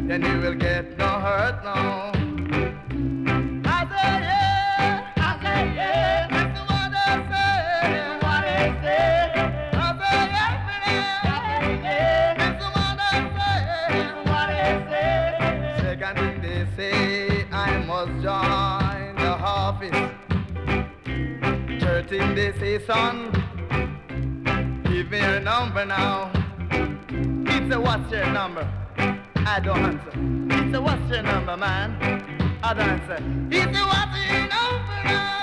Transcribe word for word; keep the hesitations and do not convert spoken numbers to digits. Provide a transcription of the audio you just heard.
then you will get no hurt, no. I say yeah, I say yeah, that's what I say, what I say. I say yeah, that's what I say, what I say. Second thing they say, I must join the office. Third thing they say, son, give me your number now. It's a what's your number? I don't answer. It's a what's your number, man? I don't answer. It's a what's your number now?